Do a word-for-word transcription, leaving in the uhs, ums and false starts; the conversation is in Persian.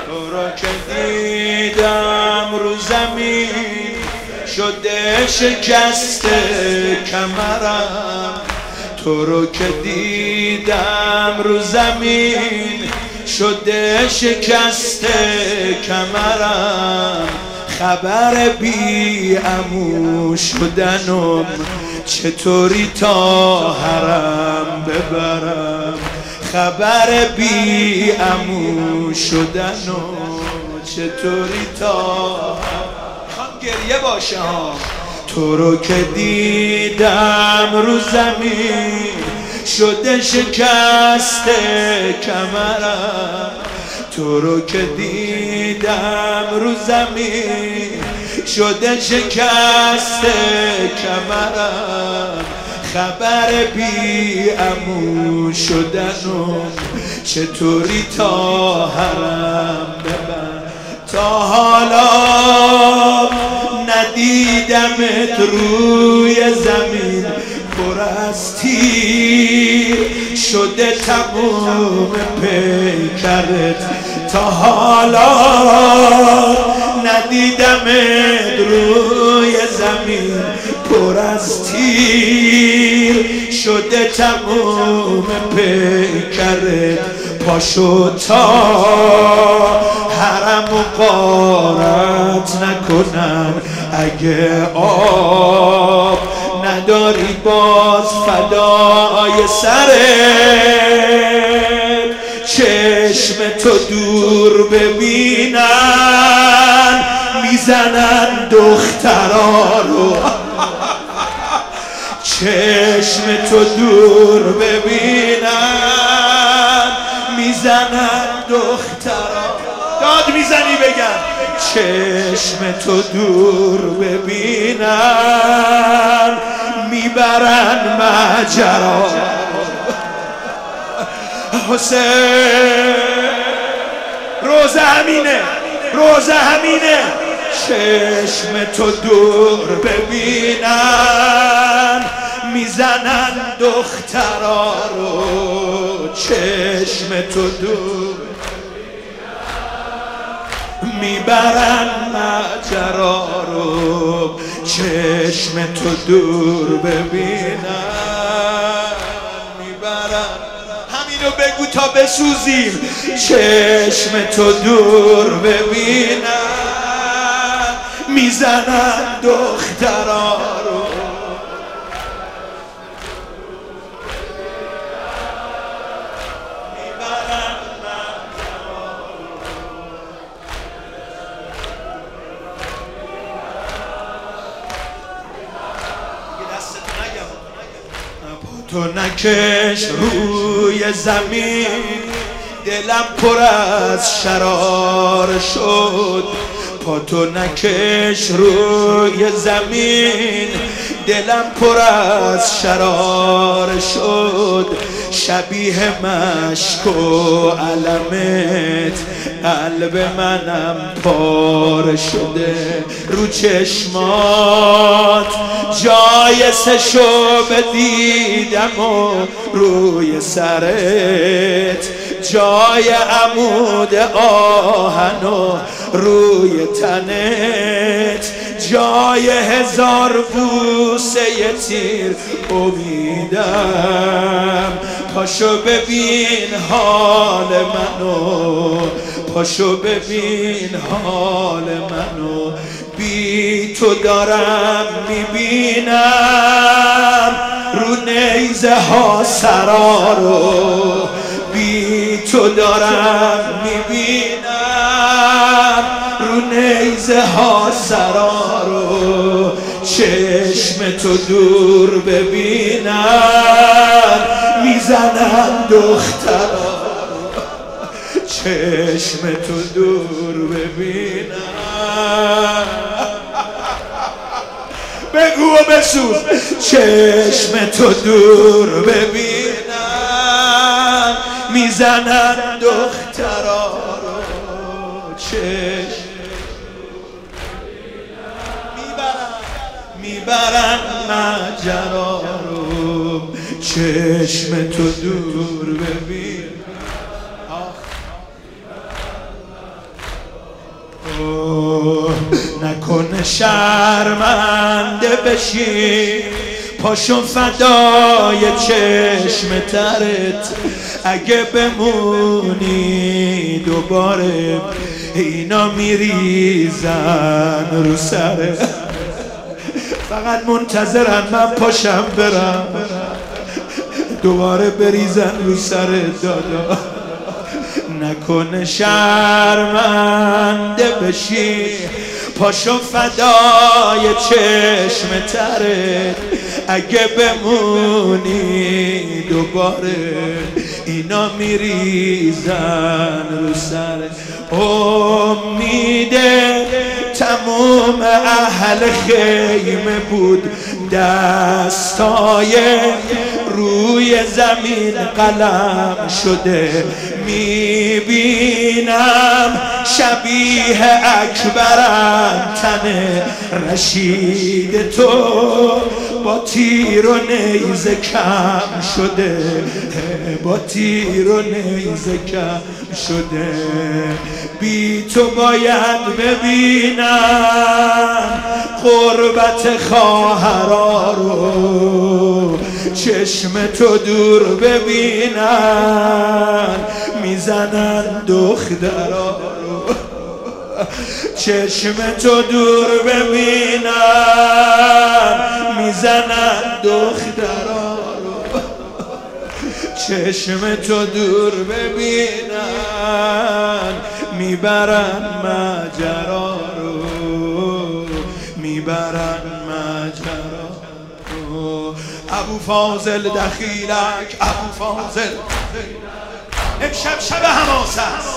تو را که دیدم رو زمین شده شکست کمرم، تو رو که دیدم رو زمین شده شکست کمرم. خبر بی عمو شدنم چطوری تا حرم ببرم، خبر بی عمو شدنم چطوری تا خان گریه باشه ها. تو رو که دیدم رو زمین شده شکست کمرم، تو رو که دیدم رو زمین شده شکست کمرم. خبر بی عمو شدنم چطوری تا حرم ببرم. تا حالا ندیدمت روی زمین پر از تیر شده تموم پیکرت، تا حالا ندیدمت روی زمین پر از تیر شده تموم پیکرت. پاشو تا حرم و غارت نکنن، اگه آب نداری باز فدای سرت. چشم تو دور ببینن میزنن دخترا رو، چشم تو دور ببینن میزنن دخترا. داد میزنی بگم چشم تو دور ببینن میبرن ماجرا. حسین روزه همینه، روزه همینه. چشم تو دور ببینن میزنن دخترا رو، چشم تو دور میبرن ماجرا رو، چشم تو دور ببینن میبرن. همینو بگو تا بسوزیم. چشم تو دور ببینن میزنن دخترا رو، تو نکش روی زمین دلم پر از شرار شد، پا تو نکش روی زمین دلم پر از شرار شد. شبیه مشک و علمت قلب منم پاره شده، رو چشمات جای سشو بدیدم و روی سرت جای عمود آهن و روی تنت جای هزار بوسه تیر امیدم. پاشو ببین حال منو، پاشو ببین حال منو، بی تو دارم میبینم رو نیزه ها سرا رو، بی تو دارم میبینم رو نیزه ها سرا رو. چشم تو دور ببینن میزنن دخترا، چشم تو دور ببینن بگو و بسوز. چشم تو دور ببینن میزنن دخترا رو، چشم میبرن ماجرا رو، چشم تو دور ببین. نکنه شرمنده بشی، پاشو فدای چشم ترت، اگه بمونی دوباره اینا میریزن رو سرت. فقط منتظرن من پاشم برم دوباره بریزن رو سرت. دادا نکنه شرمنده بشی، پاشو فدای چشم ترت، اگه بمونی دوباره اینا میریزن رو سرت. امید تموم اهل خیمه بود، دستای روی زمین قلم شده، میبینم شبیه اکبرم تن رشید تو، با تیر و نیزه کم شده، با تیر و نیزه کم شده. بی تو باید ببینم غربت خواهرا رو، چشم تو دور ببینن میزنن دخترا رو، چشم تو دور ببینن میزنن دخترا رو، چشم تو دور ببینن میبرن ماجرا رو، میبرن ماجرا رو. ابو فاضل دخیلک، ابو فاضل امشب شب حماس است،